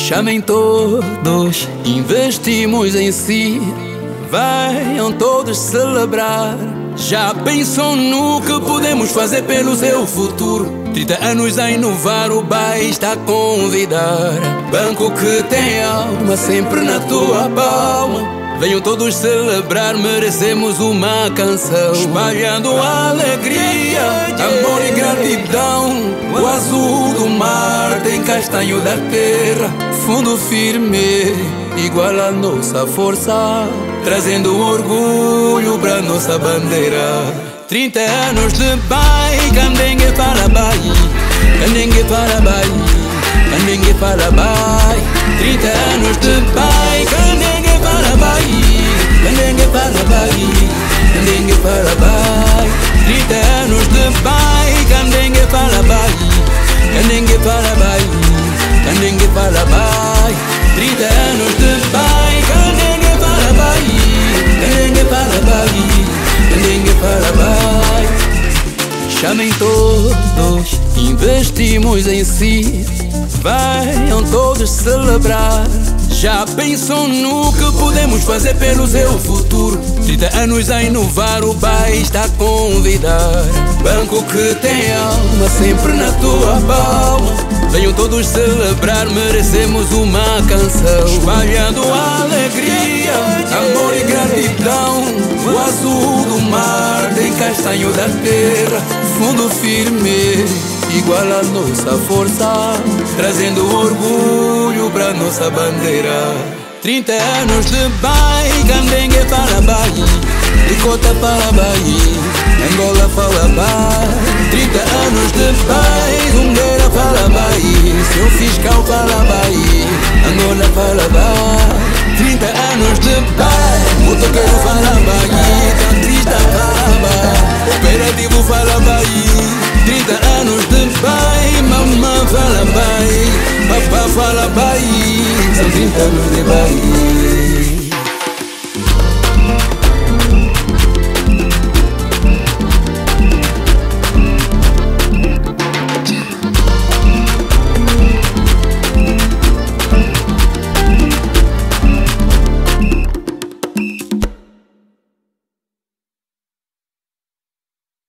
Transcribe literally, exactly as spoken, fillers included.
Chamem todos, investimos em si. Venham todos celebrar. Já pensam no que podemos fazer pelo seu futuro? Trinta anos a inovar, o bairro está a convidar. Banco que tem alma sempre na tua palma. Venham todos celebrar, merecemos uma canção. Espalhando alegria, amor e gratidão. O azul do mar tem castanho da terra. Fundo firme, igual a nossa força, trazendo orgulho pra nossa bandeira. Trinta anos de bai, candengue para bai, candengue para bai, candengue para bai. Trinta anos de bai, candengue para bai, candengue para bai, candengue para bai. Trinta anos de bai, candengue para bai, candengue para bai, candengue para bai. Trinta anos de bai, candengue para bai, candengue para bai, candengue para bai. Chamem todos, investimos em si. Venham todos celebrar. Já pensam no que podemos fazer pelo seu futuro? Trinta anos a inovar, o bairro está a convidar. Banco que tem alma sempre na tua palma. Venham todos celebrar, merecemos uma canção. Espalhando alegria, amor e gratidão. O azul do mar tem castanho da terra. Fundo firme, igual a nossa força, trazendo orgulho pra nossa bandeira. Trinta anos de bai, candengue para bai, ricota para bai, Angola para bai. Trinta anos de bai, zungueira para bai, seu fiscal para bai, Angola para bai. Trinta anos de bai, motoqueiro para bai, taxista para bai, operativo para bai. Trinta anos de bai, mamãe fala bai, papá fala bai, são trinta anos de bai.